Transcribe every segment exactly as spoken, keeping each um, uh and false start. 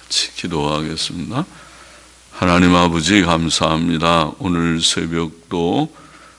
같이 기도하겠습니다. 하나님 아버지 감사합니다. 오늘 새벽도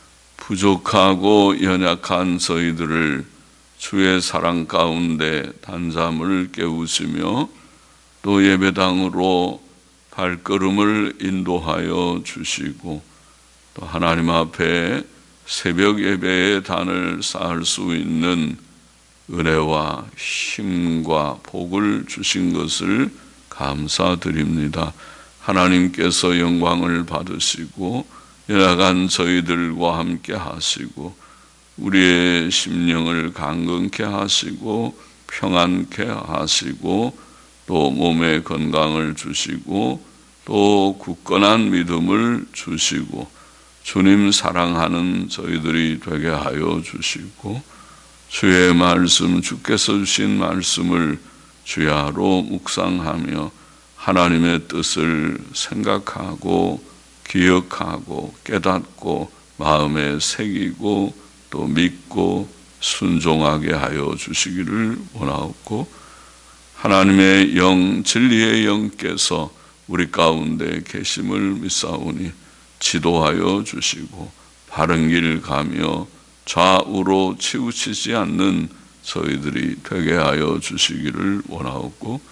부족하고 연약한 저희들을 주의 사랑 가운데 단잠을 깨우시며 또 예배당으로 발걸음을 인도하여 주시고 또 하나님 앞에 새벽 예배의 단을 쌓을 수 있는 은혜와 힘과 복을 주신 것을 감사드립니다. 하나님께서 영광을 받으시고 연약한 저희들과 함께 하시고 우리의 심령을 강건케 하시고 평안케 하시고 또 몸의 건강을 주시고 또 굳건한 믿음을 주시고 주님 사랑하는 저희들이 되게 하여 주시고 주의 말씀, 주께서 주신 말씀을 주야로 묵상하며 하나님의 뜻을 생각하고 기억하고 깨닫고 마음에 새기고 또 믿고 순종하게 하여 주시기를 원하옵고 하나님의 영, 진리의 영께서 우리 가운데 계심을 믿사오니 지도하여 주시고 바른 길 가며 좌우로 치우치지 않는 저희들이 되게 하여 주시기를 원하옵고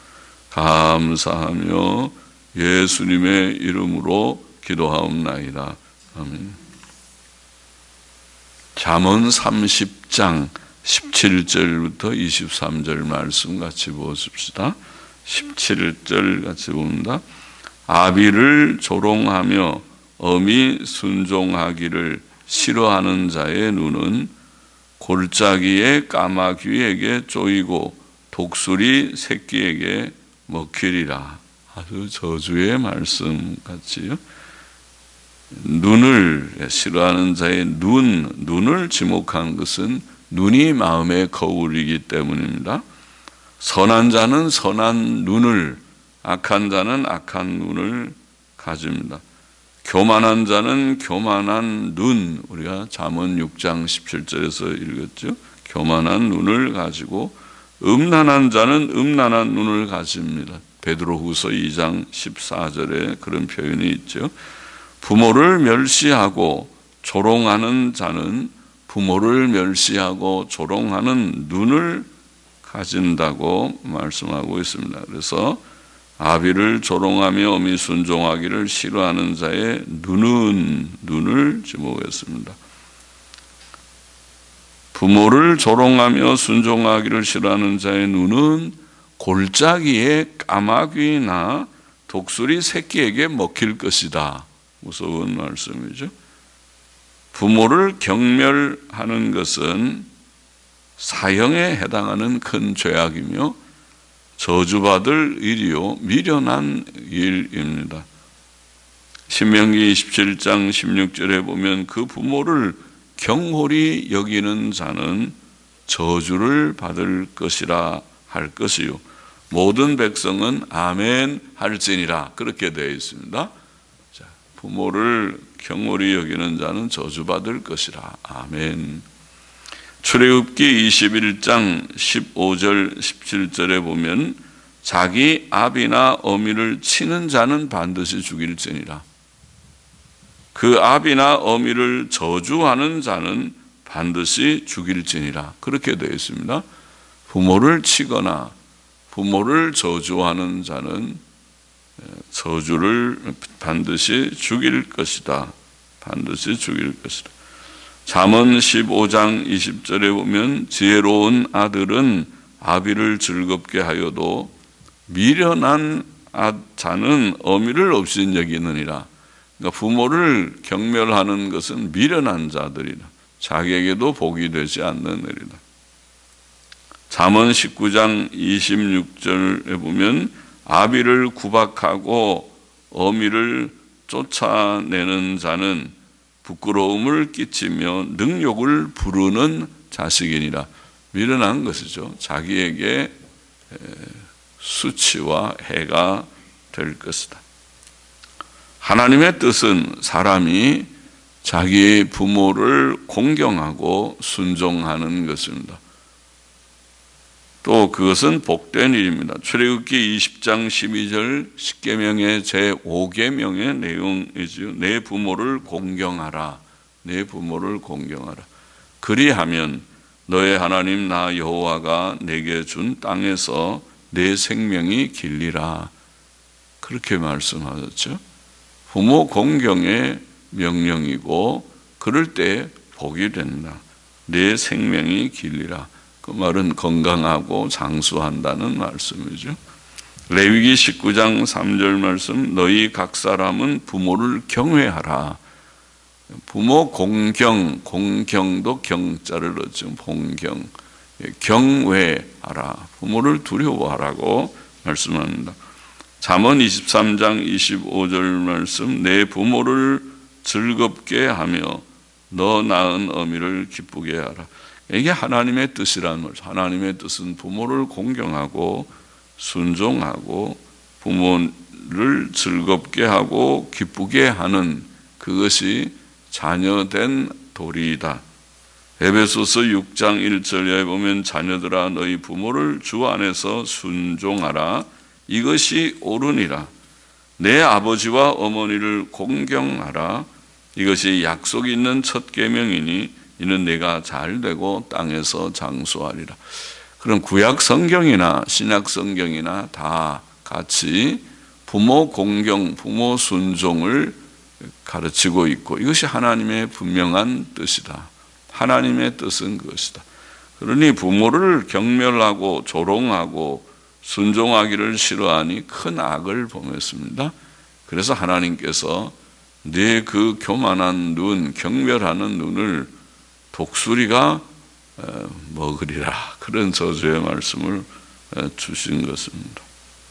감사하며 예수님의 이름으로 기도하옵나이다. 아멘. 잠언 삼십 장 십칠 절부터 이십삼 절 말씀 같이 보십시다. 십칠 절 같이 봅니다. 아비를 조롱하며 엄히 순종하기를 싫어하는 자의 눈은 골짜기의 까마귀에게 쪼이고 독수리 새끼에게 먹히리라. 아주 저주의 말씀 같지요. 눈을 싫어하는 자의 눈, 눈을 지목한 것은 눈이 마음의 거울이기 때문입니다. 선한 자는 선한 눈을, 악한 자는 악한 눈을 가집니다. 교만한 자는 교만한 눈, 우리가 잠언 육 장 십칠 절에서 읽었죠. 교만한 눈을 가지고 음란한 자는 음란한 눈을 가집니다. 베드로후서 이 장 십사 절에 그런 표현이 있죠. 부모를 멸시하고 조롱하는 자는 부모를 멸시하고 조롱하는 눈을 가진다고 말씀하고 있습니다. 그래서 아비를 조롱하며 엄히 순종하기를 싫어하는 자의 눈은 눈을 지목했습니다. 부모를 조롱하며 순종하기를 싫어하는 자의 눈은 골짜기의 까마귀나 독수리 새끼에게 먹힐 것이다. 무서운 말씀이죠. 부모를 경멸하는 것은 사형에 해당하는 큰 죄악이며 저주받을 일이요 미련한 일입니다. 신명기 이십칠 장 십육 절에 보면 그 부모를 경홀히 여기는 자는 저주를 받을 것이라 할 것이요 모든 백성은 아멘 할지니라 그렇게 되어 있습니다. 자, 부모를 경홀히 여기는 자는 저주받을 것이라. 아멘. 출애굽기 이십일 장 십오 절 십칠 절에 보면 자기 아비나 어미를 치는 자는 반드시 죽일지니라. 그 아비나 어미를 저주하는 자는 반드시 죽일지니라. 그렇게 되어 있습니다. 부모를 치거나 부모를 저주하는 자는 저주를 반드시 죽일 것이다. 반드시 죽일 것이다. 잠언 십오 장 이십 절에 보면 지혜로운 아들은 아비를 즐겁게 하여도 미련한 자는 어미를 없인 여기느니라. 그러니까 부모를 경멸하는 것은 미련한 자들이라. 자기에게도 복이 되지 않는 일이다. 잠언 십구 장 이십육 절에 보면 아비를 구박하고 어미를 쫓아내는 자는 부끄러움을 끼치며 능욕을 부르는 자식이니라. 미련한 것이죠. 자기에게 수치와 해가 될 것이다. 하나님의 뜻은 사람이 자기의 부모를 공경하고 순종하는 것입니다. 또 그것은 복된 일입니다. 출애굽기 이십 장 십이 절 십계명의 제오 계명의 내용이지요. 내 부모를 공경하라. 내 부모를 공경하라. 그리하면 너의 하나님 나 여호와가 내게 준 땅에서 내 생명이 길리라. 그렇게 말씀하셨죠. 부모 공경의 명령이고 그럴 때 복이 된다. 내 생명이 길리라. 그 말은 건강하고 장수한다는 말씀이죠. 레위기 십구 장 삼 절 말씀, 너희 각 사람은 부모를 경외하라. 부모 공경, 공경도 경자를 넣죠. 공경, 경외하라. 부모를 두려워하라고 말씀합니다. 잠언 이십삼 장 이십오 절 말씀, 내 부모를 즐겁게 하며 너 낳은 어미를 기쁘게 하라. 이게 하나님의 뜻이라는 말이죠. 하나님의 뜻은 부모를 공경하고 순종하고 부모를 즐겁게 하고 기쁘게 하는 그것이 자녀된 도리이다. 에베소서 육 장 일 절에 보면 자녀들아 너희 부모를 주 안에서 순종하라. 이것이 옳으니라. 내 아버지와 어머니를 공경하라. 이것이 약속이 있는 첫 계명이니 이는 내가 잘되고 땅에서 장수하리라. 그럼 구약 성경이나 신약 성경이나 다 같이 부모 공경, 부모 순종을 가르치고 있고 이것이 하나님의 분명한 뜻이다. 하나님의 뜻은 그것이다. 그러니 부모를 경멸하고 조롱하고 순종하기를 싫어하니 큰 악을 범했습니다. 그래서 하나님께서 네 그 교만한 눈, 경멸하는 눈을 독수리가 먹으리라. 그런 저주의 말씀을 주신 것입니다.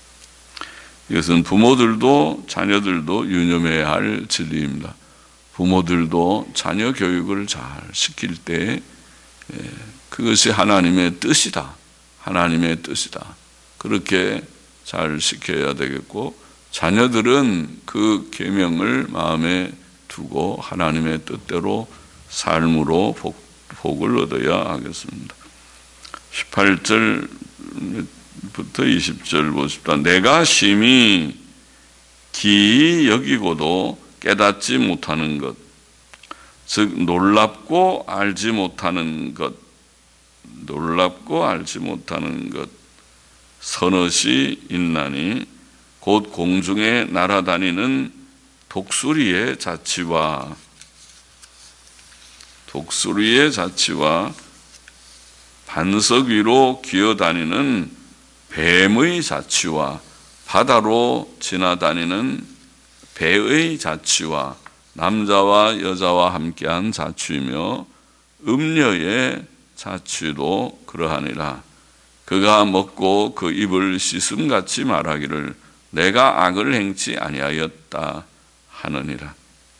이것은 부모들도 자녀들도 유념해야 할 진리입니다. 부모들도 자녀 교육을 잘 시킬 때 그것이 하나님의 뜻이다. 하나님의 뜻이다. 그렇게 잘 시켜야 되겠고 자녀들은 그 계명을 마음에 두고 하나님의 뜻대로 삶으로 복, 복을 얻어야 하겠습니다. 십팔 절부터 이십 절 보십시다. 내가 심히 기이 여기고도 깨닫지 못하는 것, 즉 놀랍고 알지 못하는 것, 놀랍고 알지 못하는 것 서너시 있나니 곧 공중에 날아다니는 독수리의 자치와 독수리의 자치와 반석 위로 기어다니는 뱀의 자치와 바다로 지나다니는 배의 자치와 남자와 여자와 함께한 자취이며 음녀의 자취도 그러하니라. 그가 먹고 그 입을 씻음같이 말하기를 내가 악을 행치 아니하였다 하느니라.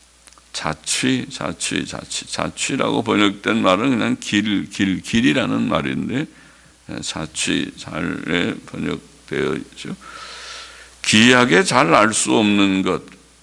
자취, 자취, 자취. 자취라고 번역된 말은 그냥 길, 길, 길이라는 말인데 자취 잘 번역되어 있죠. 기이하게 잘 알 수 없는 것,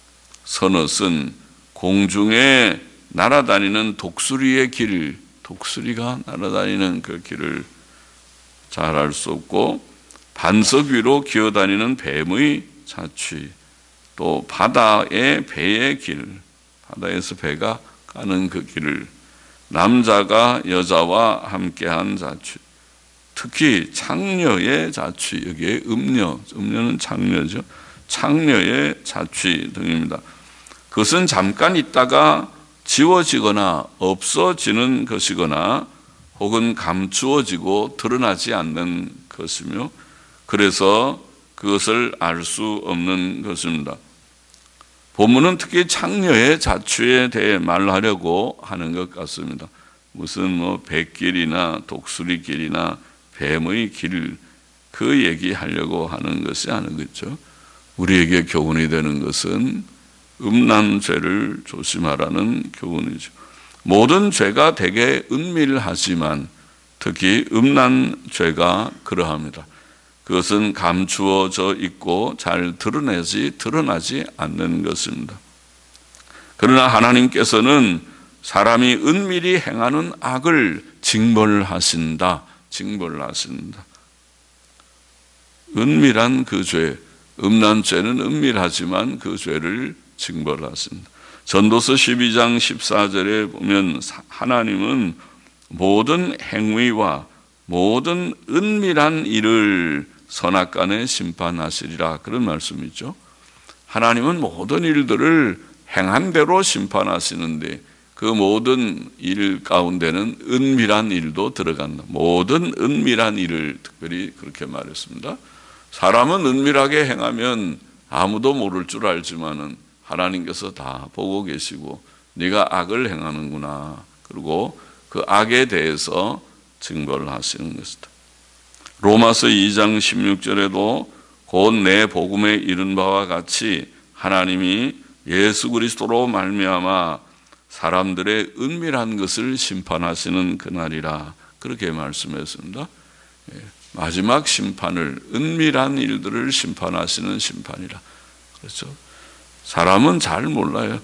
서넛은 공중에 날아다니는 독수리의 길, 독수리가 날아다니는 그 길을 잘 알 수 없고 반석 위로 기어다니는 뱀의 자취, 또 바다의 배의 길, 바다에서 배가 가는 그 길을 남자가 여자와 함께한 자취, 특히 창녀의 자취, 여기에 음녀, 음녀는 창녀죠. 창녀의 자취 등입니다. 그것은 잠깐 있다가 지워지거나 없어지는 것이거나 혹은 감추어지고 드러나지 않는 것이며 그래서 그것을 알 수 없는 것입니다. 본문은 특히 창녀의 자취에 대해 말하려고 하는 것 같습니다. 무슨 뭐 백길이나 독수리길이나 뱀의 길, 그 얘기하려고 하는 것이 아니겠죠. 우리에게 교훈이 되는 것은 음란죄를 조심하라는 교훈이죠. 모든 죄가 되게 은밀하지만 특히 음란죄가 그러합니다. 그것은 감추어져 있고 잘 드러내지 드러나지 않는 것입니다. 그러나 하나님께서는 사람이 은밀히 행하는 악을 징벌하신다. 징벌하신다. 은밀한 그 죄, 음란 죄는 은밀하지만 그 죄를 징벌하십니다. 전도서 십이 장 십사 절에 보면 하나님은 모든 행위와 모든 은밀한 일을 선악간에 심판하시리라, 그런 말씀이죠. 하나님은 모든 일들을 행한 대로 심판하시는데 그 모든 일 가운데는 은밀한 일도 들어간다. 모든 은밀한 일을 특별히 그렇게 말했습니다. 사람은 은밀하게 행하면 아무도 모를 줄 알지만은 하나님께서 다 보고 계시고 네가 악을 행하는구나, 그리고 그 악에 대해서 증거를 하시는 것이다. 로마서 이 장 십육 절에도 곧 내 복음에 이른 바와 같이 하나님이 예수 그리스도로 말미암아 사람들의 은밀한 것을 심판하시는 그날이라, 그렇게 말씀했습니다. 마지막 심판을, 은밀한 일들을 심판하시는 심판이라. 그렇죠. 사람은 잘 몰라요.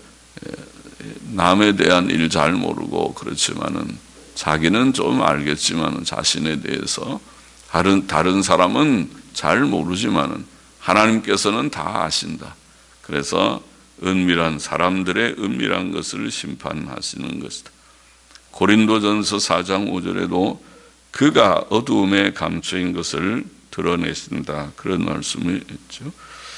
남에 대한 일 잘 모르고 그렇지만은 자기는 좀 알겠지만은 자신에 대해서 다른 다른 사람은 잘 모르지만은 하나님께서는 다 아신다. 그래서 은밀한 사람들의 은밀한 것을 심판하시는 것이다. 고린도전서 사 장 오 절에도 그가 어두움에 감추인 것을 드러내신다, 그런 말씀이 있죠.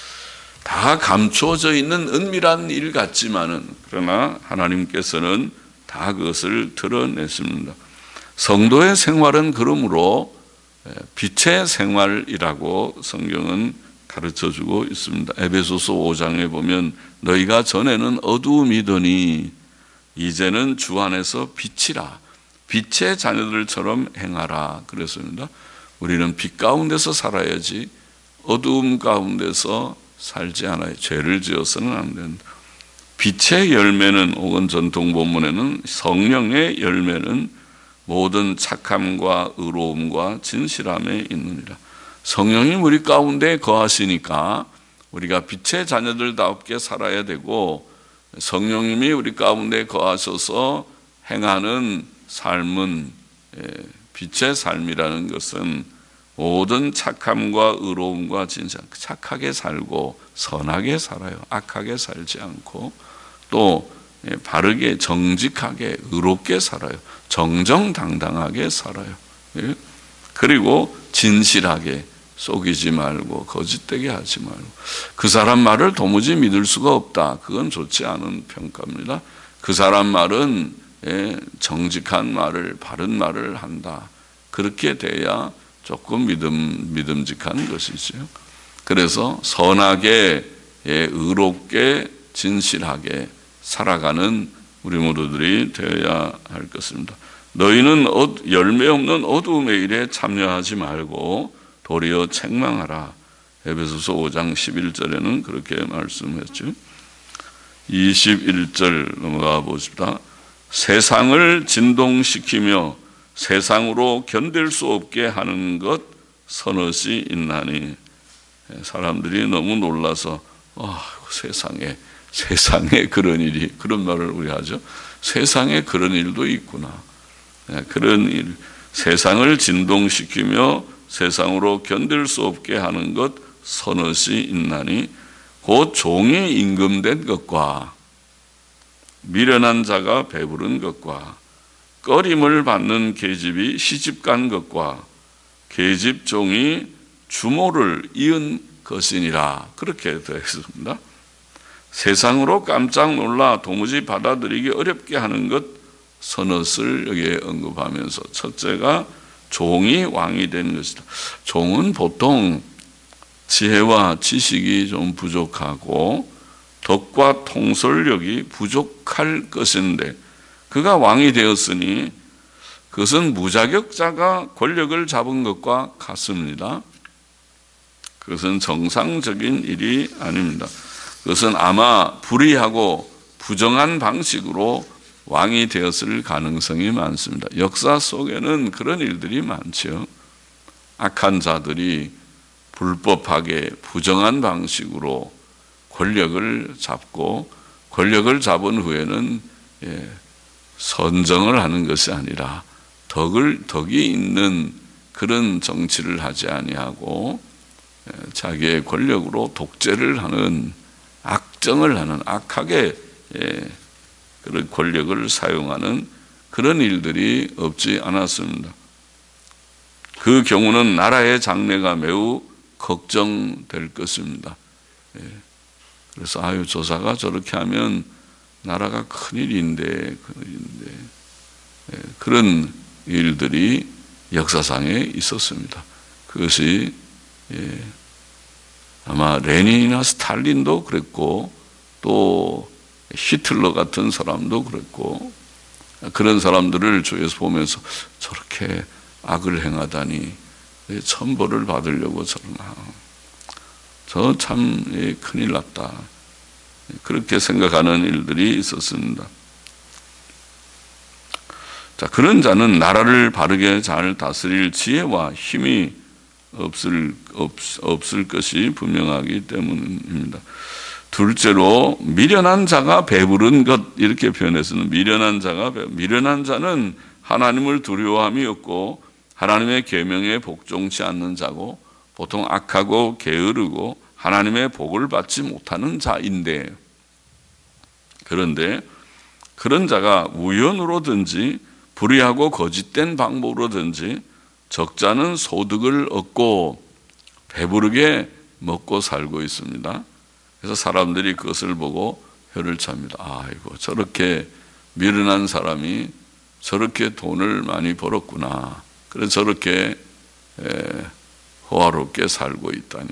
다 감추어져 있는 은밀한 일 같지만은 그러나 하나님께서는 다 그것을 드러내십니다. 성도의 생활은 그러므로 빛의 생활이라고 성경은 가르쳐주고 있습니다. 에베소서 오 장에 보면 너희가 전에는 어두움이더니 이제는 주 안에서 빛이라, 빛의 자녀들처럼 행하라 그랬습니다. 우리는 빛 가운데서 살아야지 어두움 가운데서 살지 않아요. 죄를 지어서는 안 된다. 빛의 열매는, 혹은 전통 본문에는 성령의 열매는 모든 착함과 의로움과 진실함에 있느니라. 성령이 우리 가운데 거하시니까 우리가 빛의 자녀들답게 살아야 되고, 성령님이 우리 가운데 거하셔서 행하는 삶은 빛의 삶이라는 것은 모든 착함과 의로움과 진실, 착하게 살고 선하게 살아요. 악하게 살지 않고 또 바르게 정직하게 의롭게 살아요. 정정당당하게 살아요. 그리고 진실하게, 속이지 말고 거짓되게 하지 말고. 그 사람 말을 도무지 믿을 수가 없다, 그건 좋지 않은 평가입니다. 그 사람 말은 정직한 말을, 바른 말을 한다, 그렇게 돼야 조금 믿음, 믿음직한 것이죠. 그래서 선하게, 의롭게, 진실하게 살아가는 우리 모두들이 되어야 할 것입니다. 너희는 열매 없는 어두움의 일에 참여하지 말고 도리어 책망하라. 에베소서 오 장 십일 절에는 그렇게 말씀했죠. 이십일 절 넘어가 보십시다. 세상을 진동시키며 세상으로 견딜 수 없게 하는 것 서너시 있나니. 사람들이 너무 놀라서 어, 세상에 세상에 그런 일이, 그런 말을 우리 하죠. 세상에 그런 일도 있구나. 그런 일, 세상을 진동시키며 세상으로 견딜 수 없게 하는 것 서너시 있나니 곧 종이 임금된 것과 미련한 자가 배부른 것과 꺼림을 받는 계집이 시집간 것과 계집 종이 주모를 이은 것이니라, 그렇게 되어 있습니다. 세상으로 깜짝 놀라 도무지 받아들이기 어렵게 하는 것 서넛을 여기에 언급하면서, 첫째가 종이 왕이 된 것이다. 종은 보통 지혜와 지식이 좀 부족하고 덕과 통솔력이 부족할 것인데 그가 왕이 되었으니 그것은 무자격자가 권력을 잡은 것과 같습니다. 그것은 정상적인 일이 아닙니다. 그것은 아마 불의하고 부정한 방식으로 왕이 되었을 가능성이 많습니다. 역사 속에는 그런 일들이 많죠. 악한 자들이 불법하게 부정한 방식으로 권력을 잡고, 권력을 잡은 후에는 예, 선정을 하는 것이 아니라 덕을, 덕이 있는 그런 정치를 하지 아니하고 자기의 권력으로 독재를 하는, 악정을 하는, 악하게 그런 권력을 사용하는 그런 일들이 없지 않았습니다. 그 경우는 나라의 장래가 매우 걱정될 것입니다. 그래서 아유, 조사가 저렇게 하면 나라가 큰일인데, 큰일인데 그런 일들이 역사상에 있었습니다. 그것이 아마 레닌이나 스탈린도 그랬고 또 히틀러 같은 사람도 그랬고, 그런 사람들을 주위에서 보면서 저렇게 악을 행하다니 천벌을 받으려고 저런, 저 참 큰일 났다, 그렇게 생각하는 일들이 있었습니다. 자, 그런 자는 나라를 바르게 잘 다스릴 지혜와 힘이 없을, 없, 없을 것이 분명하기 때문입니다. 둘째로 미련한 자가 배부른 것, 이렇게 표현해서는 미련한 자가 미련한 자는 하나님을 두려워함이 없고 하나님의 계명에 복종치 않는 자고 보통 악하고 게으르고 하나님의 복을 받지 못하는 자인데, 그런데 그런 자가 우연으로든지 불의하고 거짓된 방법으로든지 적잖은 소득을 얻고 배부르게 먹고 살고 있습니다. 그래서 사람들이 그것을 보고 혀를 찹니다. 아이고, 저렇게 미련한 사람이 저렇게 돈을 많이 벌었구나, 그래서 저렇게 호화롭게 살고 있다니.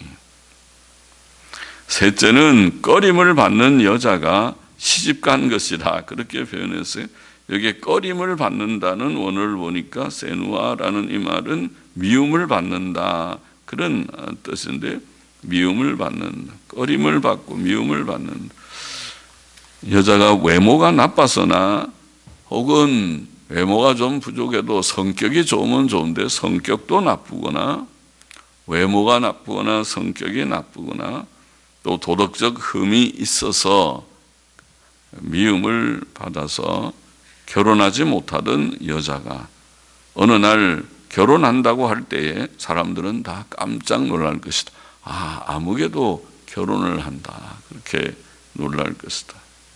셋째는 꺼림을 받는 여자가 시집간 것이다, 그렇게 표현했어요. 여기에 꺼림을 받는다는 원어를 보니까 세누아라는 이 말은 미움을 받는다, 그런 뜻인데, 미움을 받는다, 꺼림을 받고 미움을 받는다. 여자가 외모가 나빠서나 혹은 외모가 좀 부족해도 성격이 좋으면 좋은데 성격도 나쁘거나 외모가 나쁘거나 성격이 나쁘거나 또 도덕적 흠이 있어서 미움을 받아서 결혼하지 못하던 여자가 어느 날 결혼한다고 할 때에 사람들은 다 깜짝 놀랄 것이다. 아, 아무개도 결혼을 한다, 그렇게 놀랄 것이다.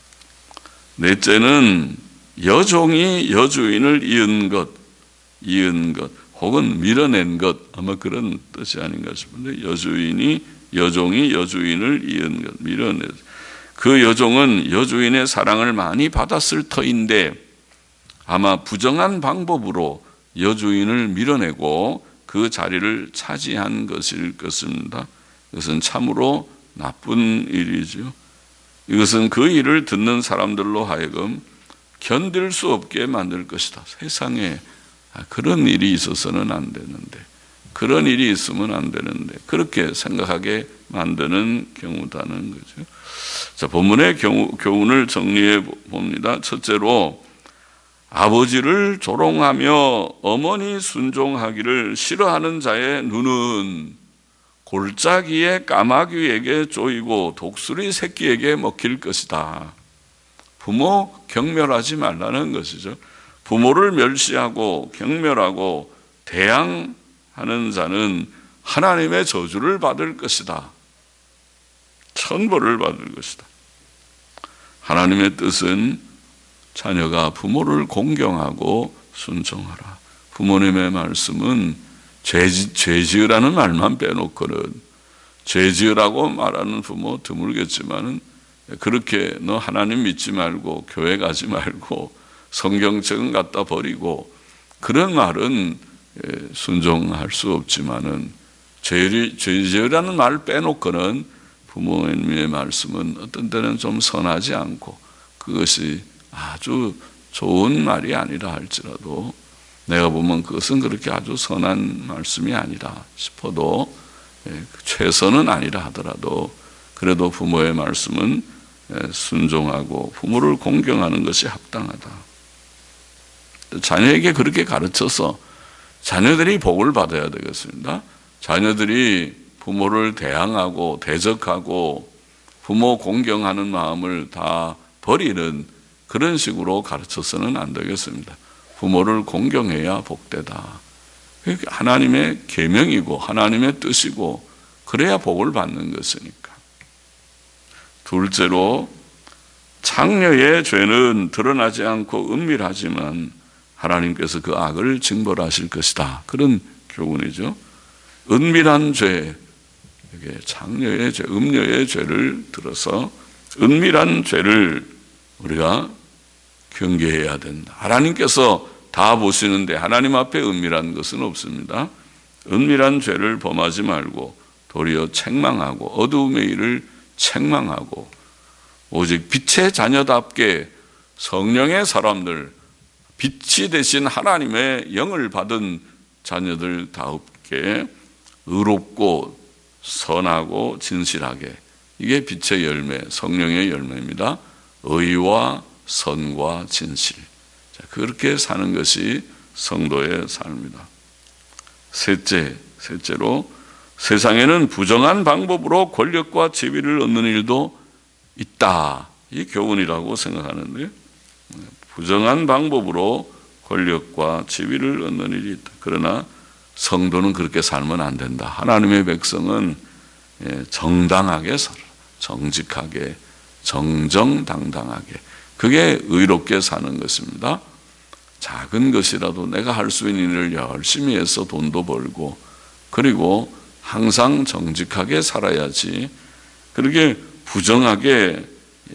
넷째는 여종이 여주인을 이은 것, 이은 것 혹은 밀어낸 것, 아마 그런 뜻이 아닌가 싶은데, 여주인이 여종이 여주인을 이은 것, 밀어낸. 그 여종은 여주인의 사랑을 많이 받았을 터인데 아마 부정한 방법으로 여주인을 밀어내고 그 자리를 차지한 것일 것입니다. 이것은 참으로 나쁜 일이죠. 이것은 그 일을 듣는 사람들로 하여금 견딜 수 없게 만들 것이다. 세상에 그런 일이 있어서는 안 되는데, 그런 일이 있으면 안 되는데, 그렇게 생각하게 만드는 경우다는 거죠. 자, 본문의 경우, 교훈을 정리해 봅니다. 첫째로, 아버지를 조롱하며 어머니 순종하기를 싫어하는 자의 눈은 골짜기의 까마귀에게 쪼이고 독수리 새끼에게 먹힐 것이다. 부모 경멸하지 말라는 것이죠. 부모를 멸시하고 경멸하고 대항하는 자는 하나님의 저주를 받을 것이다. 천벌을 받을 것이다. 하나님의 뜻은 자녀가 부모를 공경하고 순종하라. 부모님의 말씀은 죄, 죄 지으라는 말만 빼놓고는, 죄 지으라고 말하는 부모 드물겠지만은 그렇게 너 하나님 믿지 말고 교회 가지 말고 성경책은 갖다 버리고, 그런 말은 순종할 수 없지만은 죄, 죄 지으라는 말 빼놓고는 부모님의 말씀은 어떤 때는 좀 선하지 않고 그것이 아주 좋은 말이 아니라 할지라도, 내가 보면 그것은 그렇게 아주 선한 말씀이 아니라 싶어도, 최선은 아니라 하더라도 그래도 부모의 말씀은 순종하고 부모를 공경하는 것이 합당하다. 자녀에게 그렇게 가르쳐서 자녀들이 복을 받아야 되겠습니다. 자녀들이 부모를 대항하고 대적하고 부모 공경하는 마음을 다 버리는 그런 식으로 가르쳐서는 안 되겠습니다. 부모를 공경해야 복되다. 하나님의 계명이고 하나님의 뜻이고 그래야 복을 받는 것이니까. 둘째로 창녀의 죄는 드러나지 않고 은밀하지만 하나님께서 그 악을 징벌하실 것이다. 그런 교훈이죠. 은밀한 죄, 이게 창녀의 죄, 음녀의 죄를 들어서 은밀한 죄를 우리가 경계해야 된다. 하나님께서 다 보시는데 하나님 앞에 은밀한 것은 없습니다. 은밀한 죄를 범하지 말고 도리어 책망하고 어두움의 일을 책망하고 오직 빛의 자녀답게 성령의 사람들, 빛이 되신 하나님의 영을 받은 자녀들답게 의롭고 선하고 진실하게, 이게 빛의 열매, 성령의 열매입니다. 의와 선과 진실, 그렇게 사는 것이 성도의 삶이다. 셋째, 셋째로 세상에는 부정한 방법으로 권력과 지위를 얻는 일도 있다. 이 교훈이라고 생각하는데, 부정한 방법으로 권력과 지위를 얻는 일이 있다. 그러나 성도는 그렇게 살면 안 된다. 하나님의 백성은 정당하게 살아, 정직하게, 정정당당하게, 그게 의롭게 사는 것입니다. 작은 것이라도 내가 할 수 있는 일을 열심히 해서 돈도 벌고, 그리고 항상 정직하게 살아야지. 그렇게 부정하게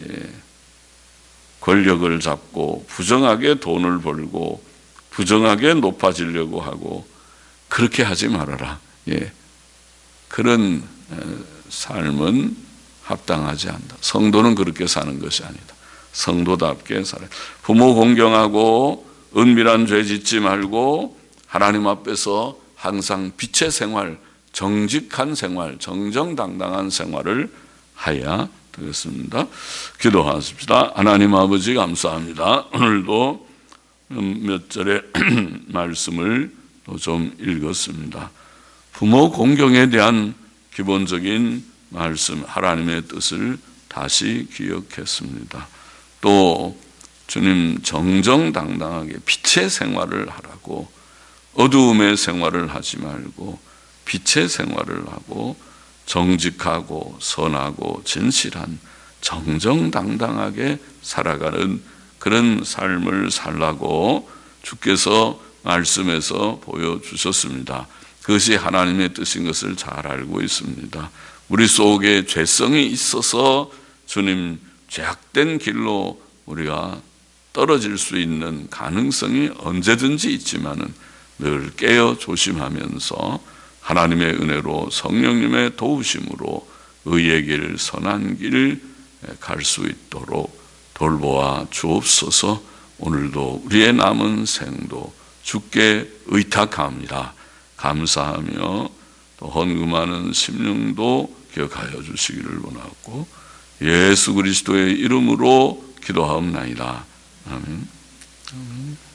권력을 잡고 부정하게 돈을 벌고 부정하게 높아지려고 하고 그렇게 하지 말아라. 예. 그런 삶은 합당하지 않다. 성도는 그렇게 사는 것이 아니다. 성도답게 살아야. 부모 공경하고 은밀한 죄 짓지 말고 하나님 앞에서 항상 빛의 생활, 정직한 생활, 정정당당한 생활을 하여야 되겠습니다. 기도하십시다. 하나님 아버지 감사합니다. 오늘도 몇 절의 말씀을 좀 읽었습니다. 부모 공경에 대한 기본적인 말씀, 하나님의 뜻을 다시 기억했습니다. 또 주님 정정당당하게 빛의 생활을 하라고, 어두움의 생활을 하지 말고 빛의 생활을 하고 정직하고 선하고 진실한 정정당당하게 살아가는 그런 삶을 살라고 주께서 말씀에서 보여주셨습니다. 그것이 하나님의 뜻인 것을 잘 알고 있습니다. 우리 속에 죄성이 있어서 주님 죄악된 길로 우리가 떨어질 수 있는 가능성이 언제든지 있지만은 늘 깨어 조심하면서 하나님의 은혜로 성령님의 도우심으로 의의 길, 선한 길 갈 수 있도록 돌보아 주옵소서. 오늘도 우리의 남은 생도 주께 의탁합니다. 감사하며 또 헌금하는 심령도 기억하여 주시기를 원하고 예수 그리스도의 이름으로 기도하옵나이다. 아멘. 아멘.